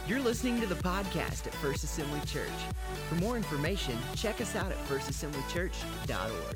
You're listening to the podcast at First Assembly Church. For more information, check us out at firstassemblychurch.org.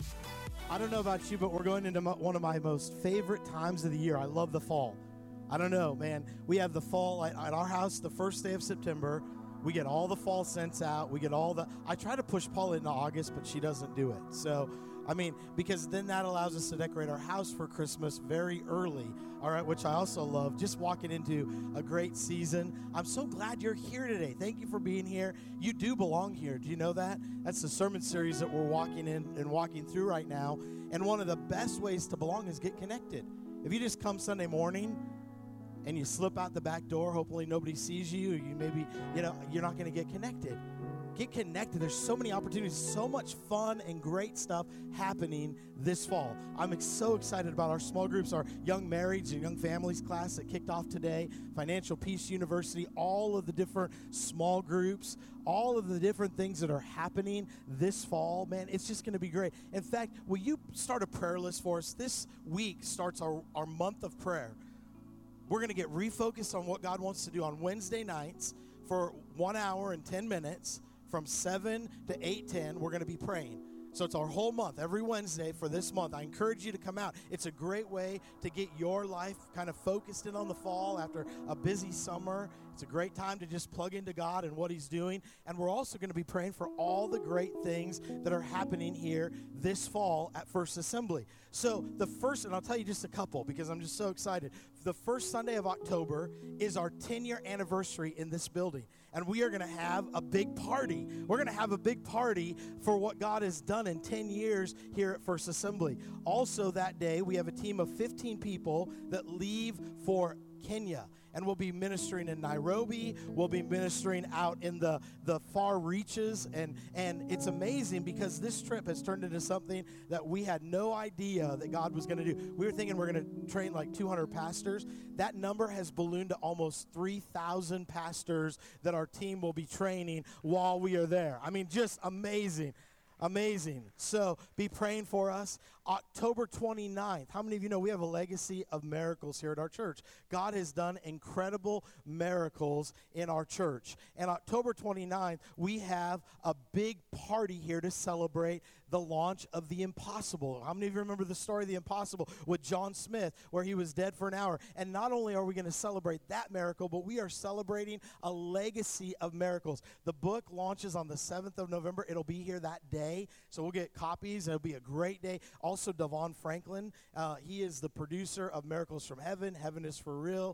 I don't know about you, but we're going into one of my most favorite times of the year. I love the fall. I don't know, man. We have the fall at our house the first day of September. We get all the fall scents out. We get all the... I try to push Paula into August, but she doesn't do it. So, because then that allows us to decorate our house for Christmas very early, all right, which I also love, just walking into a great season. I'm so glad you're here today. Thank you for being here. You do belong here. Do you know that? That's the sermon series that we're walking in and walking through right now. And one of the best ways to belong is get connected. If you just come Sunday morning and you slip out the back door, hopefully nobody sees you, or you maybe, you're not going to get connected. Get connected. There's so many opportunities, so much fun and great stuff happening this fall. I'm so excited about our small groups, our young marrieds and young families class that kicked off today, Financial Peace University, all of the different small groups, all of the different things that are happening this fall. Man, it's just going to be great. In fact, will you start a prayer list for us? This week starts our month of prayer. We're going to get refocused on what God wants to do on Wednesday nights for 1 hour and 10 minutes. From 7 to 8:10, we're going to be praying. So it's our whole month, every Wednesday for this month. I encourage you to come out. It's a great way to get your life kind of focused in on the fall after a busy summer. It's a great time to just plug into God and what He's doing. And we're also going to be praying for all the great things that are happening here this fall at First Assembly. So the first, and I'll tell you just a couple because I'm just so excited. The first Sunday of October is our 10-year anniversary in this building. And we are going to have a big party. We're going to have a big party for what God has done in 10 years here at First Assembly. Also that day, we have a team of 15 people that leave for Kenya. And we'll be ministering in Nairobi. We'll be ministering out in the far reaches. And it's amazing because this trip has turned into something that we had no idea that God was going to do. We were thinking we're going to train like 200 pastors. That number has ballooned to almost 3,000 pastors that our team will be training while we are there. I mean, just amazing. Amazing. So be praying for us. October 29th. How many of you know we have a legacy of miracles here at our church? God has done incredible miracles in our church. And October 29th, we have a big party here to celebrate the launch of The Impossible. How many of you remember the story of The Impossible with John Smith, where he was dead for an hour? And not only are we going to celebrate that miracle, but we are celebrating a legacy of miracles. The book launches on the 7th of November. It'll be here that day. So we'll get copies, and it'll be a great day. Also, Devon Franklin, he is the producer of Miracles from Heaven. Heaven is for real.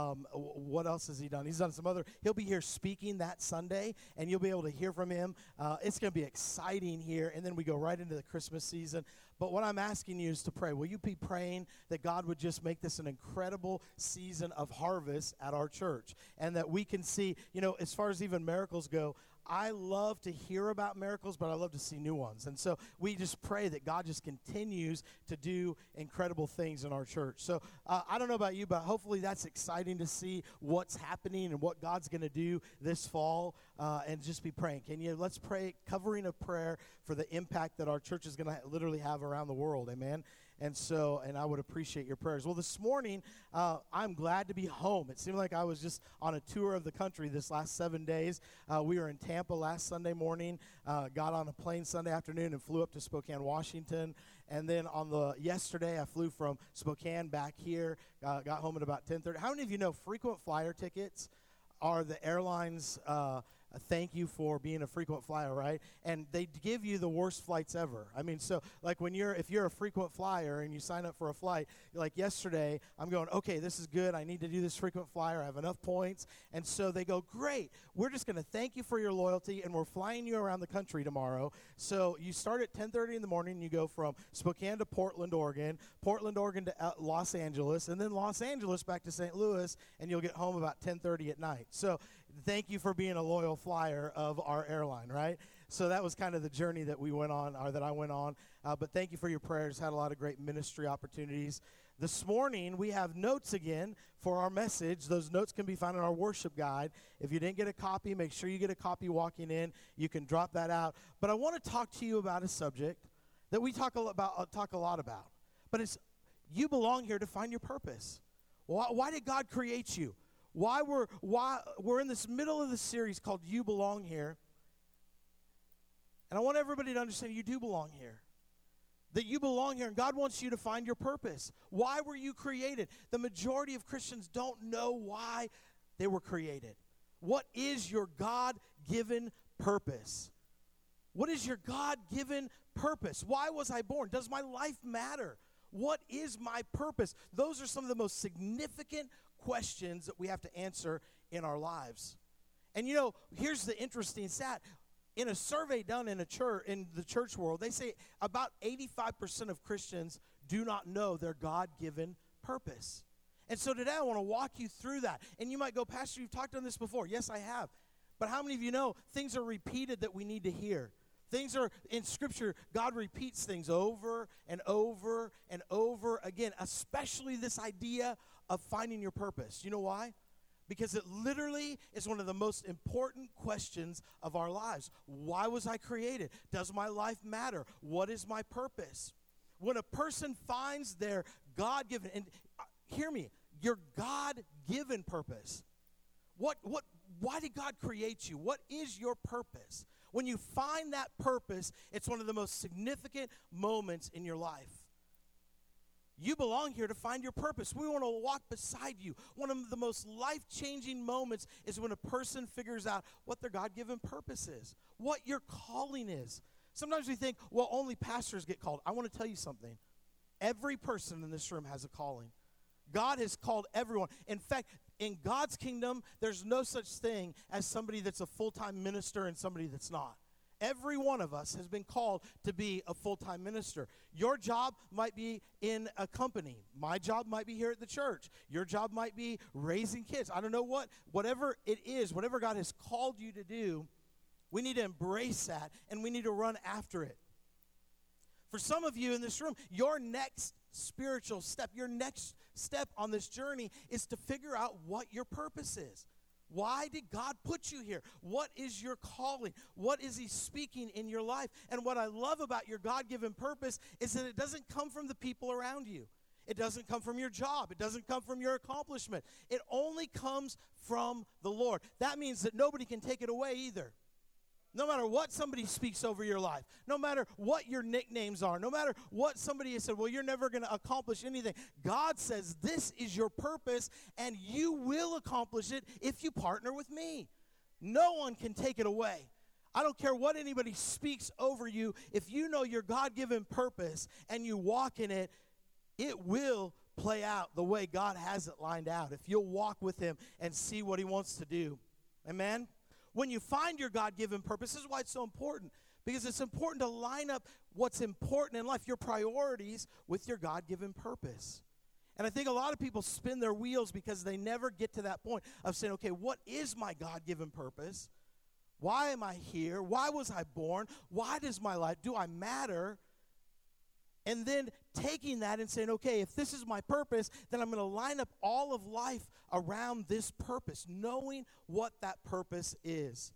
What else has he done? He's done some other. He'll be here speaking that Sunday, and you'll be able to hear from him. It's going to be exciting here, and then we go right into the Christmas season. But what I'm asking you is to pray. Will you be praying that God would just make this an incredible season of harvest at our church, and that we can see, as far as even miracles go, I love to hear about miracles, but I love to see new ones. And so we just pray that God just continues to do incredible things in our church. So I don't know about you, but hopefully that's exciting to see what's happening and what God's going to do this fall, and just be praying. Let's pray, covering a prayer for the impact that our church is going to literally have around the world. Amen. And I would appreciate your prayers. Well, this morning, I'm glad to be home. It seemed like I was just on a tour of the country this last 7 days. We were in Tampa last Sunday morning, got on a plane Sunday afternoon and flew up to Spokane, Washington. And then yesterday, I flew from Spokane back here, got home at about 10:30. How many of you know frequent flyer tickets are the airline's thank you for being a frequent flyer, right? And they give you the worst flights ever. I mean, so like if you're a frequent flyer and you sign up for a flight, like yesterday, I'm going, okay, this is good. I need to do this frequent flyer. I have enough points. And so they go, great. We're just going to thank you for your loyalty, and we're flying you around the country tomorrow. So you start at 10:30 in the morning. You go from Spokane to Portland, Oregon to Los Angeles, and then Los Angeles back to St. Louis, and you'll get home about 10:30 at night. So thank you for being a loyal flyer of our airline, right? So that was kind of the journey that we went on, or that I went on. But thank you for your prayers. Had a lot of great ministry opportunities. This morning, we have notes again for our message. Those notes can be found in our worship guide. If you didn't get a copy, make sure you get a copy walking in. You can drop that out. But I want to talk to you about a subject that we talk a lot about. But it's you belong here to find your purpose. Why did God create you? why we're in this middle of the series called You Belong Here. And I want everybody to understand you do belong here. That you belong here, and God wants you to find your purpose. Why were you created? The majority of Christians don't know why they were created. What is your God-given purpose? What is your God-given purpose? Why was I born? Does my life matter? What is my purpose? Those are some of the most significant questions that we have to answer in our lives. And you know, here's the interesting stat. In a survey done in the church world, they say about 85% of Christians do not know their God-given purpose. And so today I want to walk you through that. And you might go, Pastor, you've talked on this before. Yes, I have. But how many of you know things are repeated that we need to hear? Things are, in Scripture, God repeats things over and over and over again, especially this idea of finding your purpose. You know why? Because it literally is one of the most important questions of our lives. Why was I created? Does my life matter? What is my purpose? When a person finds their God-given, and hear me, your God-given purpose. Why did God create you? What is your purpose? When you find that purpose, it's one of the most significant moments in your life. You belong here to find your purpose. We want to walk beside you. One of the most life-changing moments is when a person figures out what their God-given purpose is, what your calling is. Sometimes we think, well, only pastors get called. I want to tell you something. Every person in this room has a calling. God has called everyone. In fact, in God's kingdom, there's no such thing as somebody that's a full-time minister and somebody that's not. Every one of us has been called to be a full-time minister. Your job might be in a company. My job might be here at the church. Your job might be raising kids. I don't know whatever it is, whatever God has called you to do, we need to embrace that, and we need to run after it. For some of you in this room, your next spiritual step, your next step on this journey is to figure out what your purpose is. Why did God put you here? What is your calling? What is He speaking in your life? And what I love about your God-given purpose is that it doesn't come from the people around you. It doesn't come from your job. It doesn't come from your accomplishment. It only comes from the Lord. That means that nobody can take it away either. No matter what somebody speaks over your life, no matter what your nicknames are, no matter what somebody has said, well, you're never going to accomplish anything. God says this is your purpose, and you will accomplish it if you partner with me. No one can take it away. I don't care what anybody speaks over you. If you know your God-given purpose and you walk in it, it will play out the way God has it lined out. If you'll walk with Him and see what He wants to do. Amen? When you find your God-given purpose, this is why it's so important, because it's important to line up what's important in life, your priorities, with your God-given purpose. And I think a lot of people spin their wheels because they never get to that point of saying, okay, what is my God-given purpose? Why am I here? Why was I born? Why does my life, do I matter? And then taking that and saying, okay, if this is my purpose, then I'm going to line up all of life around this purpose, knowing what that purpose is.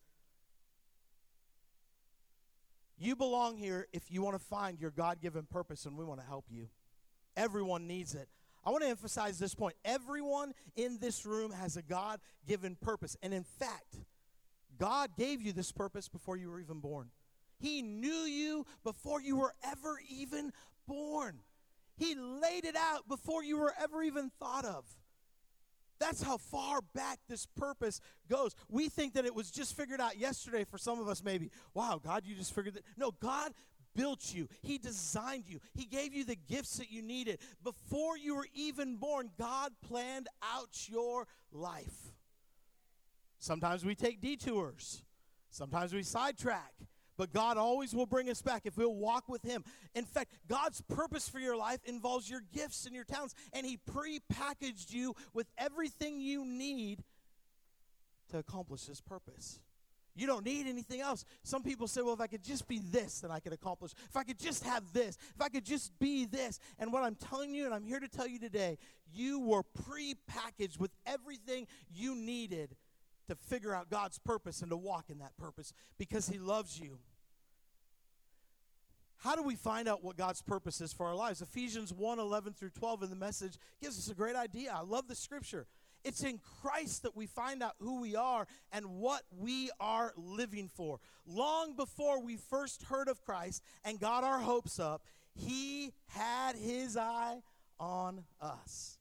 You belong here if you want to find your God-given purpose, and we want to help you. Everyone needs it. I want to emphasize this point. Everyone in this room has a God-given purpose. And in fact, God gave you this purpose before you were even born. He knew you before you were ever even born. He laid it out before you were ever even thought of. That's how far back this purpose goes. We think that it was just figured out yesterday for some of us maybe. Wow, God, you just figured that. No, God built you. He designed you. He gave you the gifts that you needed. Before you were even born, God planned out your life. Sometimes we take detours. Sometimes we sidetrack. But God always will bring us back if we'll walk with Him. In fact, God's purpose for your life involves your gifts and your talents, and He pre-packaged you with everything you need to accomplish His purpose. You don't need anything else. Some people say, well, if I could just be this, then I could accomplish. If I could just have this, if I could just be this. And what I'm telling you, and I'm here to tell you today, you were pre-packaged with everything you needed to figure out God's purpose and to walk in that purpose because He loves you. How do we find out what God's purpose is for our lives? Ephesians 1:11 through 12 in the Message gives us a great idea. I love the scripture. It's in Christ that we find out who we are and what we are living for. Long before we first heard of Christ and got our hopes up, he had his eye on us.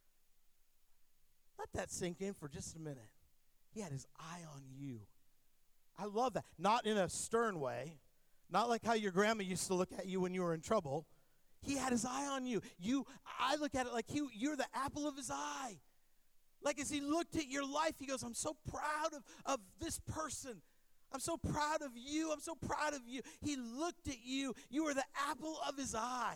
Let that sink in for just a minute. He had his eye on you. I love that. Not in a stern way. Not like how your grandma used to look at you when you were in trouble. He had his eye on you. I look at it like you're the apple of his eye. Like as he looked at your life, he goes, I'm so proud of this person. I'm so proud of you. I'm so proud of you. He looked at you. You were the apple of his eye.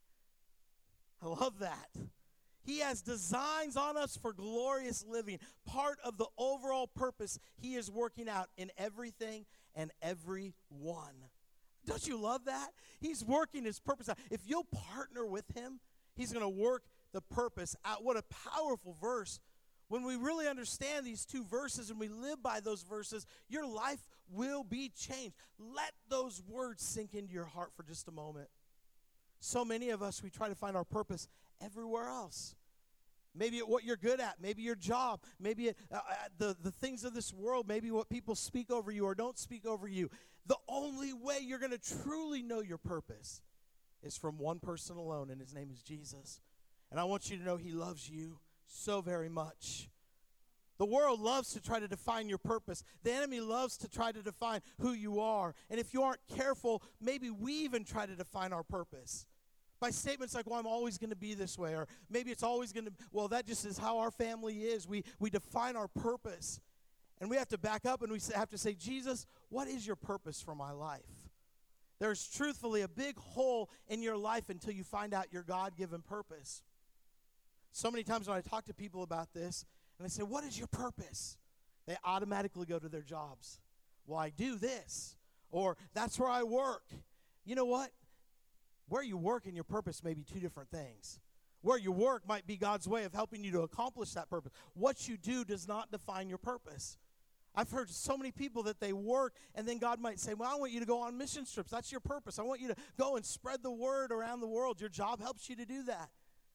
I love that. He has designs on us for glorious living, part of the overall purpose he is working out in everything and everyone. Don't you love that? He's working his purpose out. If you'll partner with him, he's going to work the purpose out. What a powerful verse. When we really understand these two verses and we live by those verses, your life will be changed. Let those words sink into your heart for just a moment. So many of us, we try to find our purpose everywhere else. Maybe at what you're good at, maybe your job, maybe at the things of this world, maybe what people speak over you or don't speak over you. The only way you're going to truly know your purpose is from one person alone, and his name is Jesus. And I want you to know he loves you so very much. The world loves to try to define your purpose. The enemy loves to try to define who you are. And if you aren't careful, maybe we even try to define our purpose by statements like, well, I'm always going to be this way, or maybe it's always going to, well, that just is how our family is. We define our purpose. And we have to back up and we have to say, Jesus, what is your purpose for my life? There's truthfully a big hole in your life until you find out your God-given purpose. So many times when I talk to people about this, and I say, what is your purpose? They automatically go to their jobs. Well, I do this, or that's where I work. You know what? Where you work and your purpose may be two different things. Where you work might be God's way of helping you to accomplish that purpose. What you do does not define your purpose. I've heard so many people that they work, and then God might say, well, I want you to go on mission trips. That's your purpose. I want you to go and spread the word around the world. Your job helps you to do that.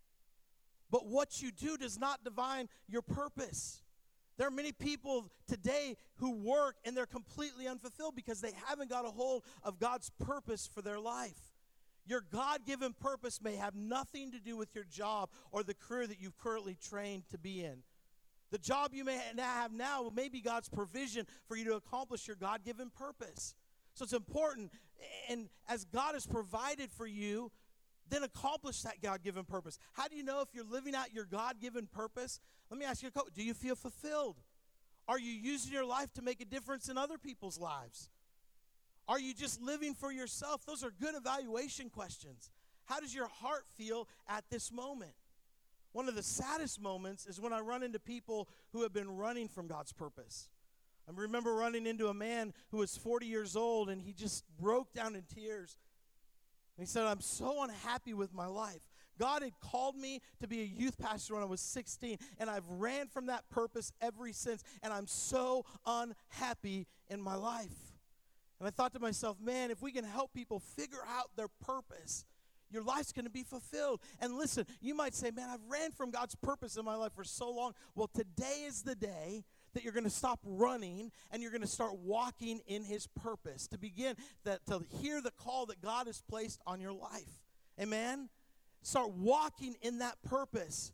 But what you do does not define your purpose. There are many people today who work, and they're completely unfulfilled because they haven't got a hold of God's purpose for their life. Your God-given purpose may have nothing to do with your job or the career that you've currently trained to be in. The job you may have now may be God's provision for you to accomplish your God-given purpose. So it's important, and as God has provided for you, then accomplish that God-given purpose. How do you know if you're living out your God-given purpose? Let me ask you a question. Do you feel fulfilled? Are you using your life to make a difference in other people's lives? Are you just living for yourself? Those are good evaluation questions. How does your heart feel at this moment? One of the saddest moments is when I run into people who have been running from God's purpose. I remember running into a man who was 40 years old, and he just broke down in tears. And he said, I'm so unhappy with my life. God had called me to be a youth pastor when I was 16, and I've ran from that purpose ever since, and I'm so unhappy in my life. And I thought to myself, man, if we can help people figure out their purpose, your life's going to be fulfilled. And listen, you might say, man, I've ran from God's purpose in my life for so long. Well, today is the day that you're going to stop running and you're going to start walking in his purpose, to begin to hear the call that God has placed on your life. Amen? Start walking in that purpose.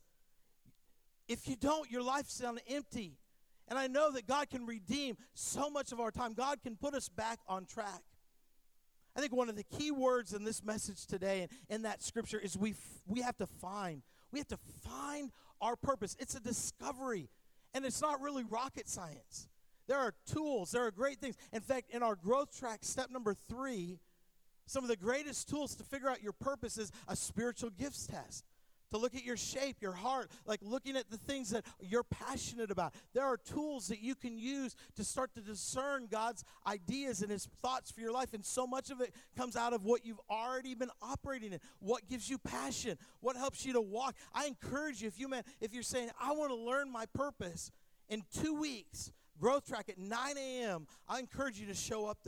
If you don't, your life's on empty. And I know that God can redeem so much of our time. God can put us back on track. I think one of the key words in this message today and in that scripture is we have to find. We have to find our purpose. It's a discovery, and it's not really rocket science. There are tools. There are great things. In fact, in our growth track, step number 3, some of the greatest tools to figure out your purpose is a spiritual gifts test. To look at your shape, your heart, like looking at the things that you're passionate about. There are tools that you can use to start to discern God's ideas and his thoughts for your life. And so much of it comes out of what you've already been operating in. What gives you passion? What helps you to walk? I encourage you, if you're saying, I want to learn my purpose, in 2 weeks, growth track at 9 a.m., I encourage you to show up there.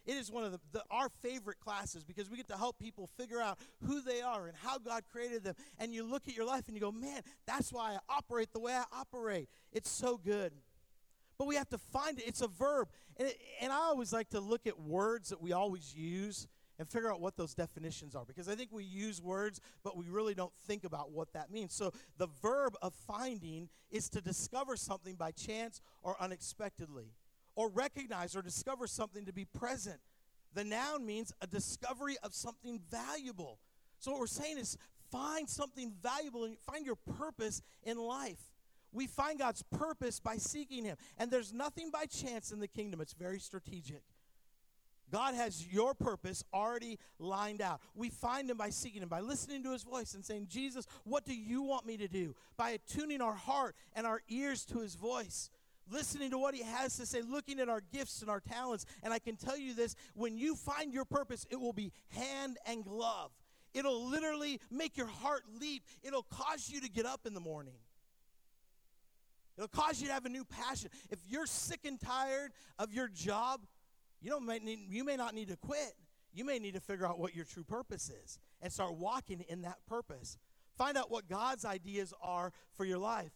It is one of our favorite classes because we get to help people figure out who they are and how God created them. And you look at your life and you go, man, that's why I operate the way I operate. It's so good. But we have to find it. It's a verb. And I always like to look at words that we always use and figure out what those definitions are, because I think we use words, but we really don't think about what that means. So the verb of finding is to discover something by chance or unexpectedly, or recognize or discover something to be present. The noun means a discovery of something valuable. So what we're saying is find something valuable and find your purpose in life. We find God's purpose by seeking him. And there's nothing by chance in the kingdom. It's very strategic. God has your purpose already lined out. We find him by seeking him, by listening to his voice and saying, Jesus, what do you want me to do? By attuning our heart and our ears to his voice, listening to what he has to say, looking at our gifts and our talents. And I can tell you this, when you find your purpose, it will be hand and glove. It'll literally make your heart leap. It'll cause you to get up in the morning. It'll cause you to have a new passion. If you're sick and tired of your job, you may not need to quit. You may need to figure out what your true purpose is and start walking in that purpose. Find out what God's ideas are for your life.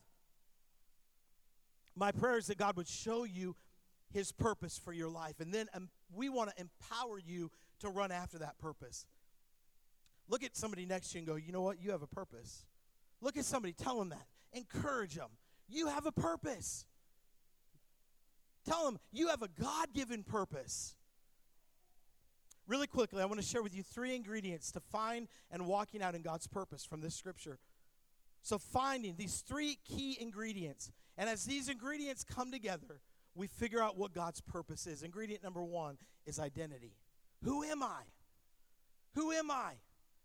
My prayer is that God would show you his purpose for your life, and then we want to empower you to run after that purpose. Look at somebody next to you and go, you know what? You have a purpose. Look at somebody, tell them that. Encourage them. You have a purpose. Tell them you have a God-given purpose. Really quickly, I want to share with you 3 ingredients to find and walking out in God's purpose from this scripture. So finding these 3 key ingredients. And as these ingredients come together, we figure out what God's purpose is. Ingredient number 1 is identity. Who am I? Who am I?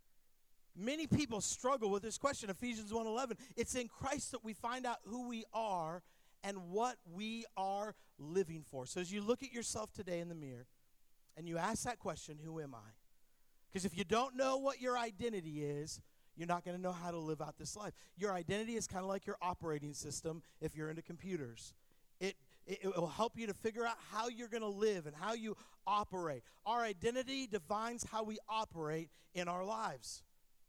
Many people struggle with this question. Ephesians 1:11. It's in Christ that we find out who we are and what we are living for. So as you look at yourself today in the mirror and you ask that question, who am I? Because if you don't know what your identity is, you're not going to know how to live out this life. Your identity is kind of like your operating system if you're into computers. It will help you to figure out how you're going to live and how you operate. Our identity defines how we operate in our lives.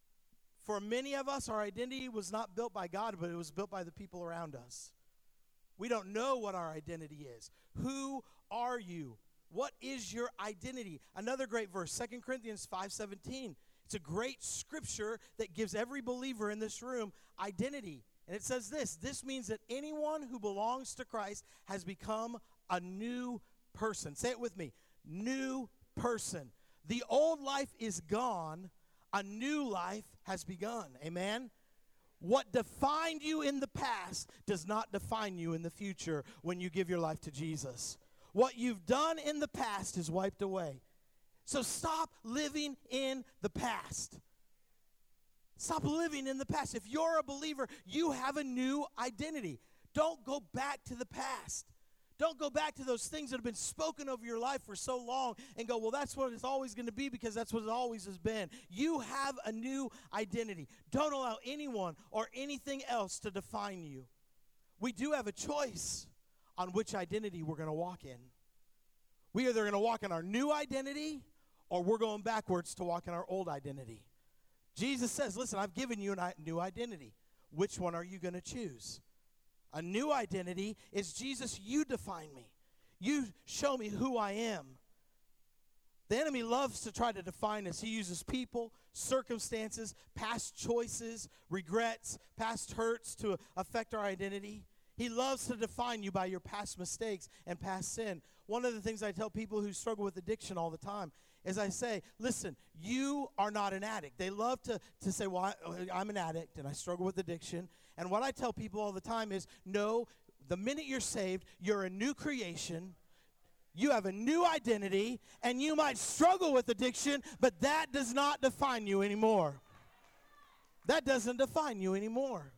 For many of us, our identity was not built by God, but it was built by the people around us. We don't know what our identity is. Who are you? What is your identity? Another great verse, 2 Corinthians 5:17. It's a great scripture that gives every believer in this room identity. And it says this means that anyone who belongs to Christ has become a new person. Say it with me, new person. The old life is gone, a new life has begun. Amen? What defined you in the past does not define you in the future when you give your life to Jesus. What you've done in the past is wiped away. So stop living in the past. Stop living in the past. If you're a believer, you have a new identity. Don't go back to the past. Don't go back to those things that have been spoken over your life for so long and go, well, that's what it's always going to be because that's what it always has been. You have a new identity. Don't allow anyone or anything else to define you. We do have a choice on which identity we're going to walk in. We're either going to walk in our new identity or we're going backwards to walk in our old identity. Jesus says, listen, I've given you a new identity. Which one are you going to choose? A new identity is, Jesus, you define me. You show me who I am. The enemy loves to try to define us. He uses people, circumstances, past choices, regrets, past hurts to affect our identity. He loves to define you by your past mistakes and past sin. One of the things I tell people who struggle with addiction all the time is I say, listen, you are not an addict. They love to say, well, I'm an addict and I struggle with addiction. And what I tell people all the time is, no, the minute you're saved, you're a new creation. You have a new identity, and you might struggle with addiction, but that does not define you anymore. That doesn't define you anymore.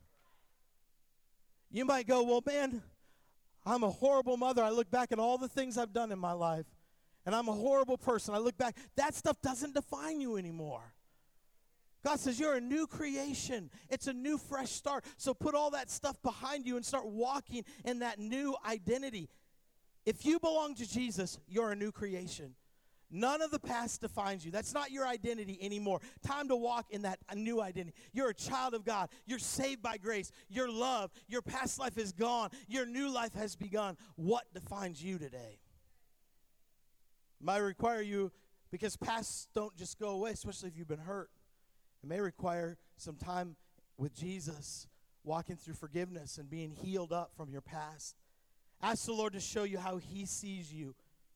You might go, well, man, I'm a horrible mother. I look back at all the things I've done in my life, and I'm a horrible person. I look back. That stuff doesn't define you anymore. God says you're a new creation. It's a new, fresh start. So put all that stuff behind you and start walking in that new identity. If you belong to Jesus, you're a new creation. None of the past defines you. That's not your identity anymore. Time to walk in that new identity. You're a child of God. You're saved by grace. You're loved. Your past life is gone. Your new life has begun. What defines you today? It might require you, because pasts don't just go away, especially if you've been hurt. It may require some time with Jesus, walking through forgiveness and being healed up from your past. Ask the Lord to show you how he sees you.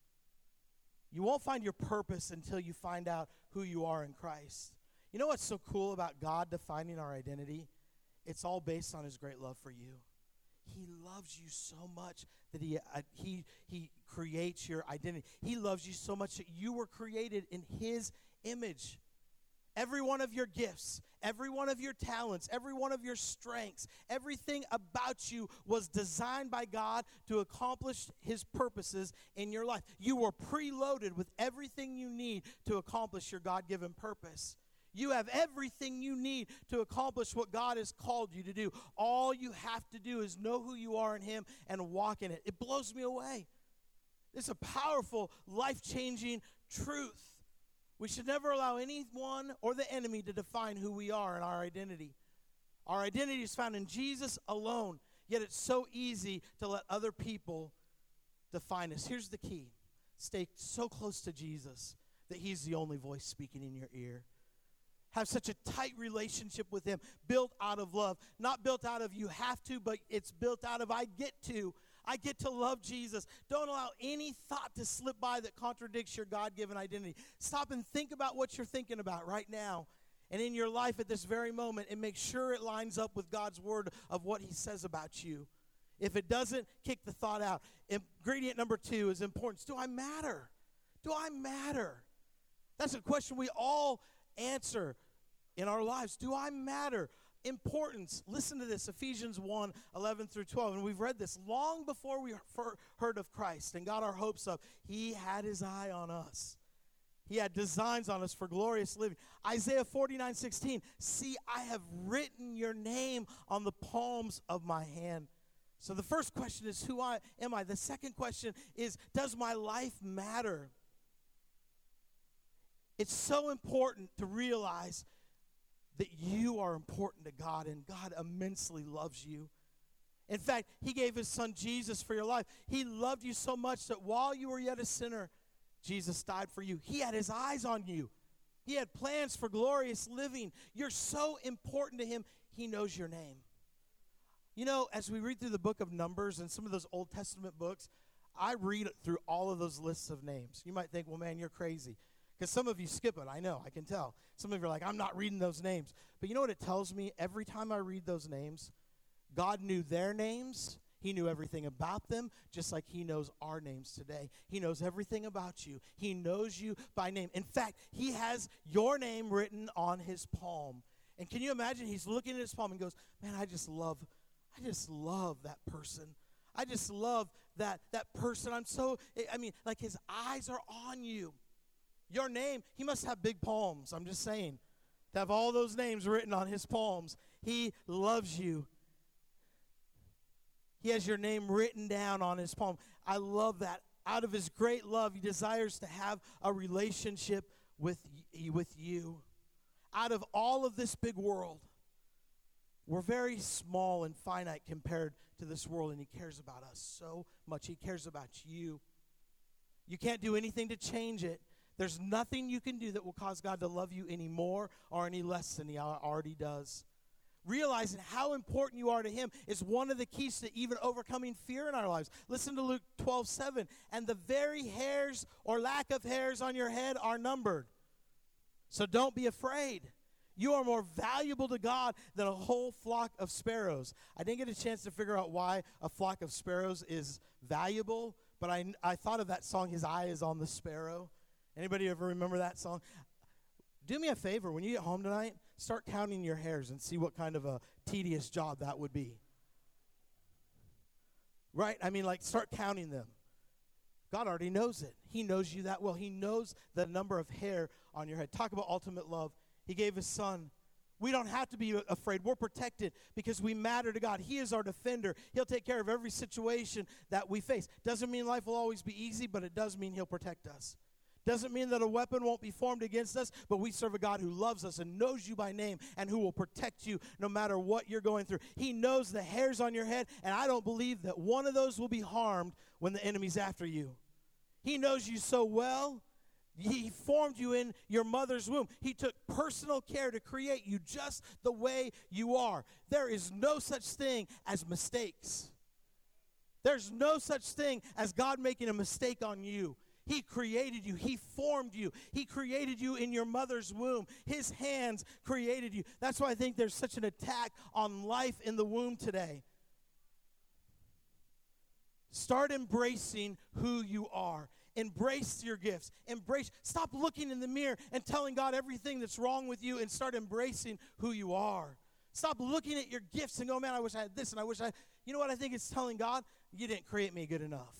You won't find your purpose until you find out who you are in Christ. You know what's so cool about God defining our identity? It's all based on his great love for you. He loves you so much that he creates your identity. He loves you so much that you were created in his image. Every one of your gifts, every one of your talents, every one of your strengths, everything about you was designed by God to accomplish his purposes in your life. You were preloaded with everything you need to accomplish your God-given purpose. You have everything you need to accomplish what God has called you to do. All you have to do is know who you are in him and walk in it. It blows me away. It's a powerful, life-changing truth. We should never allow anyone or the enemy to define who we are and our identity. Our identity is found in Jesus alone, yet it's so easy to let other people define us. Here's the key. Stay so close to Jesus that he's the only voice speaking in your ear. Have such a tight relationship with him, built out of love. Not built out of you have to, but it's built out of I get to. I get to love Jesus. Don't allow any thought to slip by that contradicts your God-given identity. Stop and think about what you're thinking about right now and in your life at this very moment, and make sure it lines up with God's word of what he says about you. If it doesn't, kick the thought out. Ingredient number 2 is importance. Do I matter? Do I matter? That's a question we all answer in our lives. Do I matter? Importance. Listen to this, Ephesians 1:11 through 12. And we've read this long before we heard of Christ and got our hopes up. He had his eye on us. He had designs on us for glorious living. Isaiah 49:16. See, I have written your name on the palms of my hand. So the first question is, who am I? The second question is, does my life matter? It's so important to realize that you are important to God, and God immensely loves you. In fact, he gave his son Jesus for your life. He loved you so much that while you were yet a sinner, Jesus died for you. He had his eyes on you. He had plans for glorious living. You're so important to him, he knows your name. You know, as we read through the book of Numbers and some of those Old Testament books, I read through all of those lists of names. You might think, well, man, you're crazy. Because some of you skip it, I know, I can tell. Some of you are like, I'm not reading those names. But you know what it tells me? Every time I read those names, God knew their names. He knew everything about them, just like he knows our names today. He knows everything about you. He knows you by name. In fact, he has your name written on his palm. And can you imagine? He's looking at his palm and goes, man, I just love that person. I just love that person. Like his eyes are on you. Your name, he must have big palms, I'm just saying, to have all those names written on his palms. He loves you. He has your name written down on his palm. I love that. Out of his great love, he desires to have a relationship with you. Out of all of this big world, we're very small and finite compared to this world, and he cares about us so much. He cares about you. You can't do anything to change it. There's nothing you can do that will cause God to love you any more or any less than he already does. Realizing how important you are to him is one of the keys to even overcoming fear in our lives. Listen to Luke 12:7. And the very hairs or lack of hairs on your head are numbered. So don't be afraid. You are more valuable to God than a whole flock of sparrows. I didn't get a chance to figure out why a flock of sparrows is valuable, but I thought of that song, His Eye is on the Sparrow. Anybody ever remember that song? Do me a favor, when you get home tonight, start counting your hairs and see what kind of a tedious job that would be. Right? Start counting them. God already knows it. He knows you that well. He knows the number of hair on your head. Talk about ultimate love. He gave his son. We don't have to be afraid. We're protected because we matter to God. He is our defender. He'll take care of every situation that we face. Doesn't mean life will always be easy, but it does mean he'll protect us. Doesn't mean that a weapon won't be formed against us, but we serve a God who loves us and knows you by name and who will protect you no matter what you're going through. He knows the hairs on your head, and I don't believe that one of those will be harmed when the enemy's after you. He knows you so well. He formed you in your mother's womb. He took personal care to create you just the way you are. There is no such thing as mistakes. There's no such thing as God making a mistake on you. He created you. He formed you. He created you in your mother's womb. His hands created you. That's why I think there's such an attack on life in the womb today. Start embracing who you are. Embrace your gifts. Stop looking in the mirror and telling God everything that's wrong with you and start embracing who you are. Stop looking at your gifts and go, man, I wish I had this and I wish I... You know what I think it's telling God? You didn't create me good enough.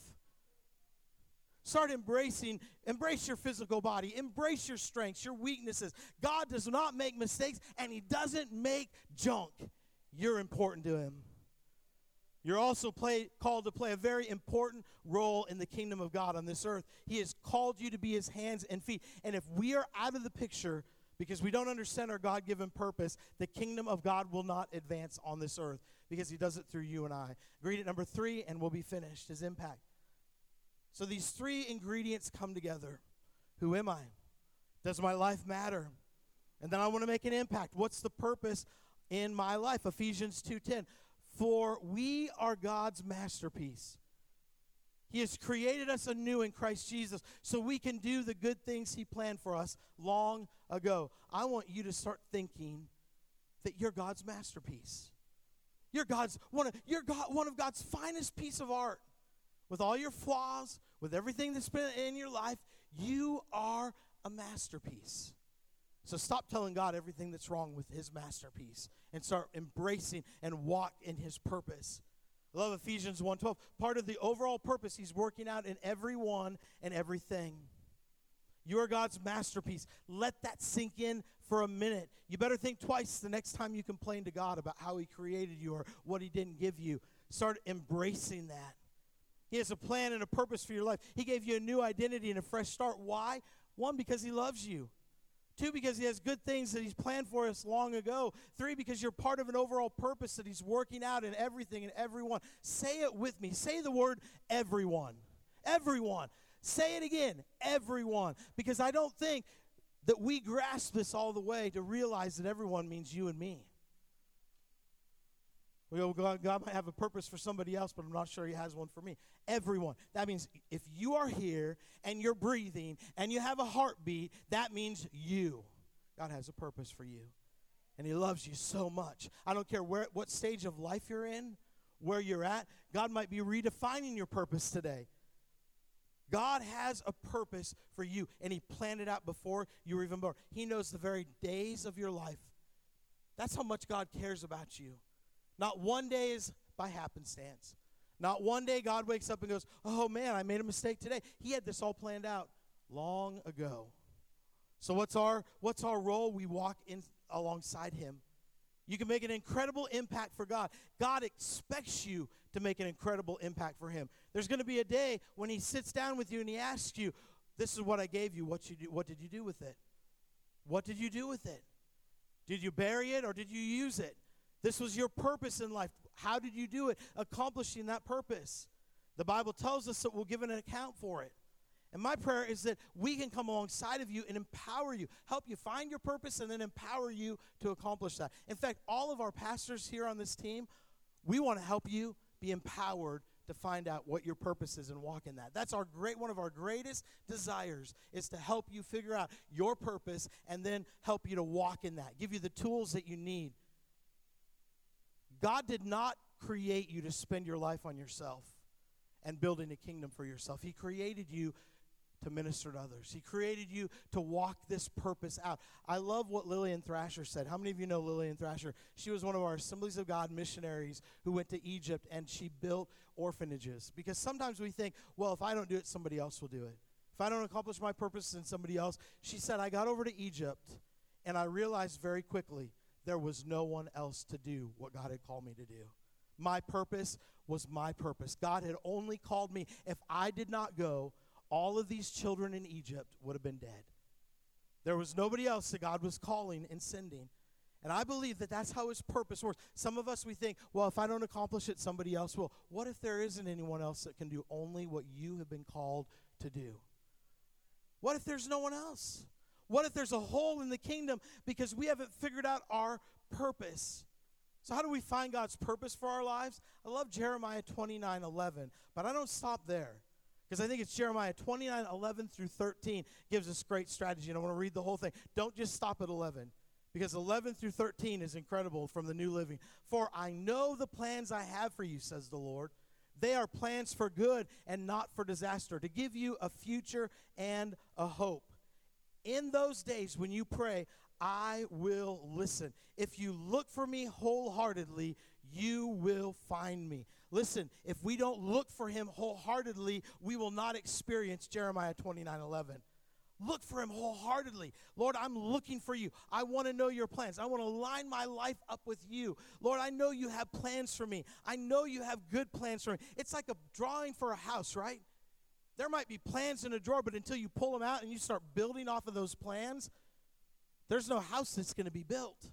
Start embrace your physical body. Embrace your strengths, your weaknesses. God does not make mistakes and he doesn't make junk. You're important to him. You're also called to play a very important role in the kingdom of God on this earth. He has called you to be his hands and feet. And if we are out of the picture because we don't understand our God-given purpose, the kingdom of God will not advance on this earth because he does it through you and I. Ingredient number 3, and we'll be finished, is impact. So these 3 ingredients come together. Who am I? Does my life matter? And then I want to make an impact. What's the purpose in my life? Ephesians 2:10. For we are God's masterpiece. He has created us anew in Christ Jesus so we can do the good things he planned for us long ago. I want you to start thinking that you're God's masterpiece. You're one of God's finest piece of art. With all your flaws, with everything that's been in your life, you are a masterpiece. So stop telling God everything that's wrong with his masterpiece and start embracing and walk in his purpose. I love Ephesians 1:12. Part of the overall purpose he's working out in everyone and everything. You are God's masterpiece. Let that sink in for a minute. You better think twice the next time you complain to God about how he created you or what he didn't give you. Start embracing that. He has a plan and a purpose for your life. He gave you a new identity and a fresh start. Why? 1, because he loves you. 2, because he has good things that he's planned for us long ago. 3, because you're part of an overall purpose that he's working out in everything and everyone. Say it with me. Say the word everyone. Everyone. Say it again. Everyone. Because I don't think that we grasp this all the way to realize that everyone means you and me. We go, God might have a purpose for somebody else, but I'm not sure he has one for me. Everyone. That means if you are here and you're breathing and you have a heartbeat, that means you. God has a purpose for you. And he loves you so much. I don't care what stage of life you're in, where you're at. God might be redefining your purpose today. God has a purpose for you, and he planned it out before you were even born. He knows the very days of your life. That's how much God cares about you. Not one day is by happenstance. Not one day God wakes up and goes, oh man, I made a mistake today. He had this all planned out long ago. So what's our role? We walk in alongside him. You can make an incredible impact for God. God expects you to make an incredible impact for him. There's going to be a day when he sits down with you and he asks you, this is what I gave you. What did you do with it? What did you do with it? Did you bury it or did you use it? This was your purpose in life. How did you do it? Accomplishing that purpose. The Bible tells us that we'll give an account for it. And my prayer is that we can come alongside of you and empower you, help you find your purpose, and then empower you to accomplish that. In fact, all of our pastors here on this team, we want to help you be empowered to find out what your purpose is and walk in that. That's one of our greatest desires is to help you figure out your purpose and then help you to walk in that, give you the tools that you need. God did not create you to spend your life on yourself and building a kingdom for yourself. He created you to minister to others. He created you to walk this purpose out. I love what Lillian Thrasher said. How many of you know Lillian Thrasher? She was one of our Assemblies of God missionaries who went to Egypt, and she built orphanages. Because sometimes we think, well, if I don't do it, somebody else will do it. If I don't accomplish my purpose, then somebody else. She said, I got over to Egypt, and I realized very quickly there was no one else to do what God had called me to do. My purpose was my purpose. God had only called me. If I did not go, all of these children in Egypt would have been dead. There was nobody else that God was calling and sending. And I believe that that's how his purpose works. Some of us, we think, well, if I don't accomplish it, somebody else will. What if there isn't anyone else that can do only what you have been called to do? What if there's no one else? What if there's a hole in the kingdom because we haven't figured out our purpose? So how do we find God's purpose for our lives? I love Jeremiah 29:11, but I don't stop there because I think it's Jeremiah 29:11 through 13 gives us great strategy, and I want to read the whole thing. Don't just stop at 11. Because 11 through 13 is incredible from the New Living. For I know the plans I have for you, says the Lord. They are plans for good and not for disaster, to give you a future and a hope. In those days when you pray, I will listen. If you look for me wholeheartedly, you will find me. Listen, if we don't look for him wholeheartedly, we will not experience Jeremiah 29:11. Look for him wholeheartedly. Lord, I'm looking for you. I want to know your plans. I want to line my life up with you. Lord, I know you have plans for me. I know you have good plans for me. It's like a drawing for a house, right? There might be plans in a drawer, but until you pull them out and you start building off of those plans, there's no house that's going to be built.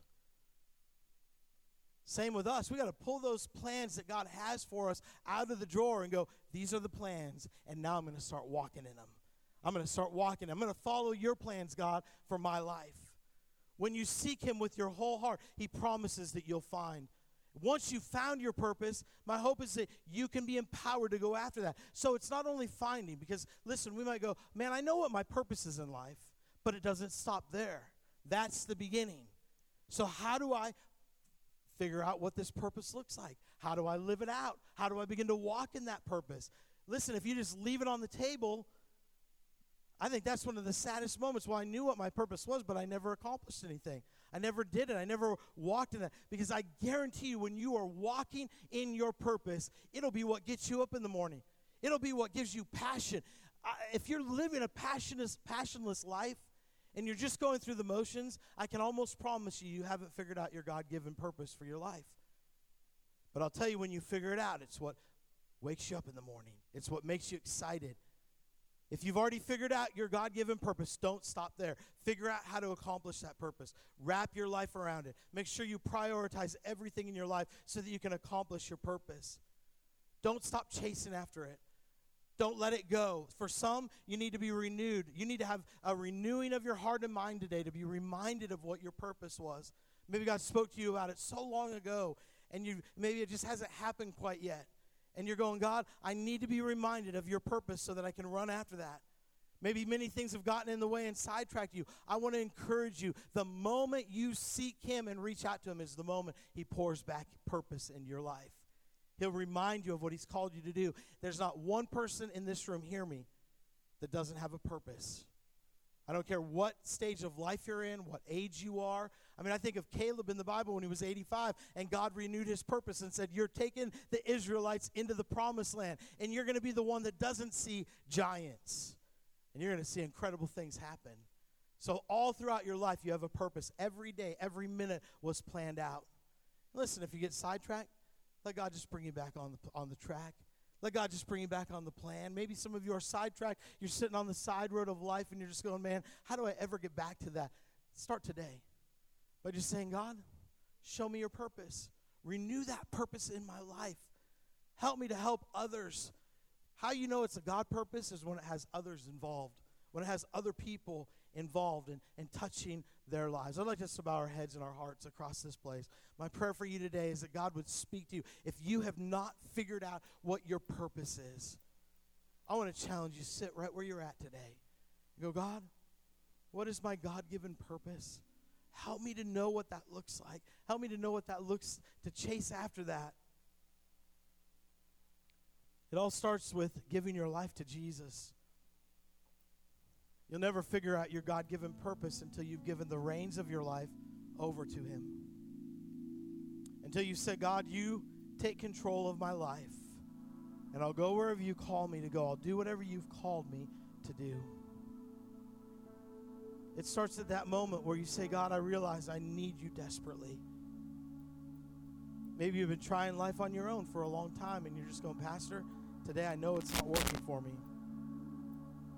Same with us. We got to pull those plans that God has for us out of the drawer and go, these are the plans, and now I'm going to start walking in them. I'm going to start walking. I'm going to follow your plans, God, for my life. When you seek him with your whole heart, he promises that you'll find. Once you've found your purpose, my hope is that you can be empowered to go after that. So it's not only finding, because, listen, we might go, man, I know what my purpose is in life, but it doesn't stop there. That's the beginning. So how do I figure out what this purpose looks like? How do I live it out? How do I begin to walk in that purpose? Listen, if you just leave it on the table, I think that's one of the saddest moments. Well, I knew what my purpose was, but I never accomplished anything. I never did it. I never walked in that. Because I guarantee you, when you are walking in your purpose, it'll be what gets you up in the morning. It'll be what gives you passion. If you're living a passionless life and you're just going through the motions, I can almost promise you haven't figured out your God-given purpose for your life. But I'll tell you, when you figure it out, it's what wakes you up in the morning. It's what makes you excited. If you've already figured out your God-given purpose, don't stop there. Figure out how to accomplish that purpose. Wrap your life around it. Make sure you prioritize everything in your life so that you can accomplish your purpose. Don't stop chasing after it. Don't let it go. For some, you need to be renewed. You need to have a renewing of your heart and mind today to be reminded of what your purpose was. Maybe God spoke to you about it so long ago, and maybe it just hasn't happened quite yet. And you're going, God, I need to be reminded of your purpose so that I can run after that. Maybe many things have gotten in the way and sidetracked you. I want to encourage you. The moment you seek him and reach out to him is the moment he pours back purpose into your life. He'll remind you of what he's called you to do. There's not one person in this room, hear me, that doesn't have a purpose. I don't care what stage of life you're in, what age you are. I mean, I think of Caleb in the Bible when he was 85, and God renewed his purpose and said, you're taking the Israelites into the promised land, and you're going to be the one that doesn't see giants, and you're going to see incredible things happen. So all throughout your life, you have a purpose. Every day, every minute was planned out. Listen, if you get sidetracked, let God just bring you back on the track. Let God just bring you back on the plan. Maybe some of you are sidetracked. You're sitting on the side road of life, and you're just going, man, how do I ever get back to that? Start today by just saying, God, show me your purpose. Renew that purpose in my life. Help me to help others. How you know it's a God purpose is when it has others involved, when it has other people involved in touching their lives. I'd like us to bow our heads and our hearts across this place. My prayer for you today is that God would speak to you. If you have not figured out what your purpose is, I want to challenge you, sit right where you're at today. You go, God, what is my God-given purpose? Help me to know what that looks like. Help me to know what that looks, to chase after that. It all starts with giving your life to Jesus. You'll never figure out your God-given purpose until you've given the reins of your life over to him. Until you say, God, you take control of my life, and I'll go wherever you call me to go. I'll do whatever you've called me to do. It starts at that moment where you say, God, I realize I need you desperately. Maybe you've been trying life on your own for a long time, and you're just going, Pastor, today I know it's not working for me.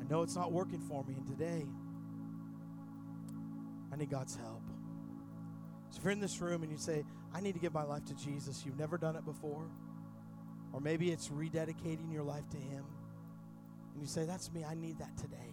know it's not working for me, and today I need God's help. So if you're in this room and you say, I need to give my life to Jesus, you've never done it before, or maybe it's rededicating your life to Him, and you say, that's me, I need that today.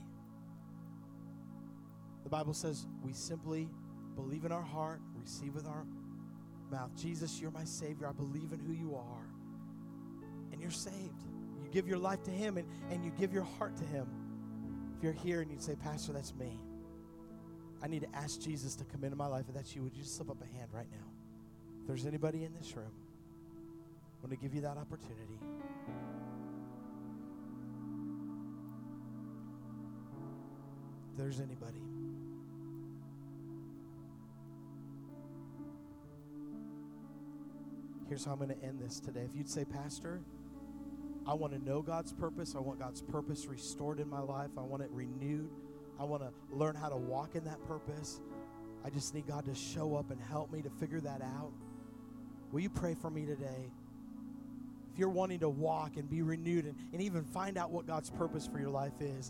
The Bible says we simply believe in our heart, receive with our mouth, Jesus, you're my Savior, I believe in who you are, and you're saved. You give your life to Him, and you give your heart to Him. If you're here and you say, Pastor, that's me, I need to ask Jesus to come into my life, and that's you, would you just slip up a hand right now? If there's anybody in this room, I want to give you that opportunity. If there's anybody. Here's how I'm going to end this today. If you'd say, Pastor, I want to know God's purpose. I want God's purpose restored in my life. I want it renewed. I want to learn how to walk in that purpose. I just need God to show up and help me to figure that out. Will you pray for me today? If you're wanting to walk and be renewed and even find out what God's purpose for your life is,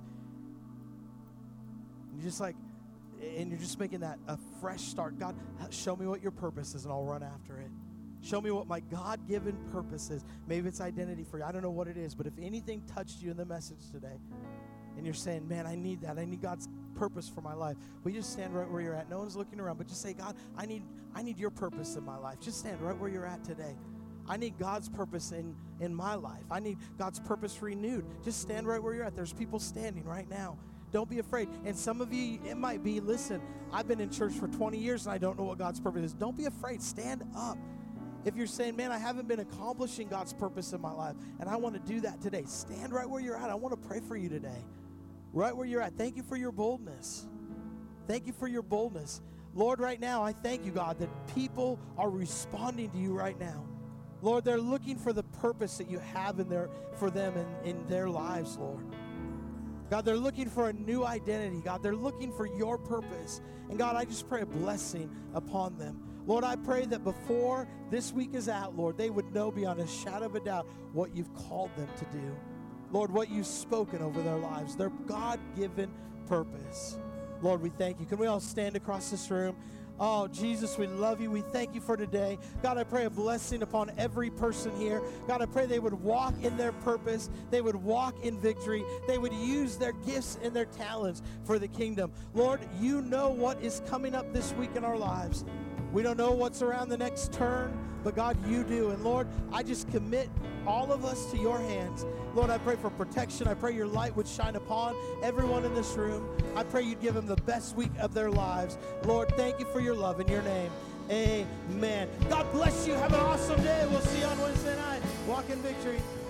and you're just making that a fresh start. God, show me what your purpose is, and I'll run after it. Show me what my God-given purpose is. Maybe it's identity for you. I don't know what it is, but if anything touched you in the message today, and you're saying, man, I need that. I need God's purpose for my life. Will you just stand right where you're at? No one's looking around, but just say, God, I need your purpose in my life. Just stand right where you're at today. I need God's purpose in my life. I need God's purpose renewed. Just stand right where you're at. There's people standing right now. Don't be afraid. And some of you, it might be, listen, I've been in church for 20 years and I don't know what God's purpose is. Don't be afraid. Stand up. If you're saying, man, I haven't been accomplishing God's purpose in my life, and I want to do that today, stand right where you're at. I want to pray for you today. Right where you're at. Thank you for your boldness. Thank you for your boldness. Lord, right now, I thank you, God, that people are responding to you right now. Lord, they're looking for the purpose that you have for them in their lives, Lord. God, they're looking for a new identity. God, they're looking for your purpose. And God, I just pray a blessing upon them. Lord, I pray that before this week is out, Lord, they would know beyond a shadow of a doubt what you've called them to do. Lord, what you've spoken over their lives, their God-given purpose. Lord, we thank you. Can we all stand across this room? Oh, Jesus, we love you. We thank you for today. God, I pray a blessing upon every person here. God, I pray they would walk in their purpose. They would walk in victory. They would use their gifts and their talents for the kingdom. Lord, you know what is coming up this week in our lives. We don't know what's around the next turn, but God, you do. And Lord, I just commit all of us to your hands. Lord, I pray for protection. I pray your light would shine upon everyone in this room. I pray you'd give them the best week of their lives. Lord, thank you for your love in your name. Amen. God bless you. Have an awesome day. We'll see you on Wednesday night. Walk in victory.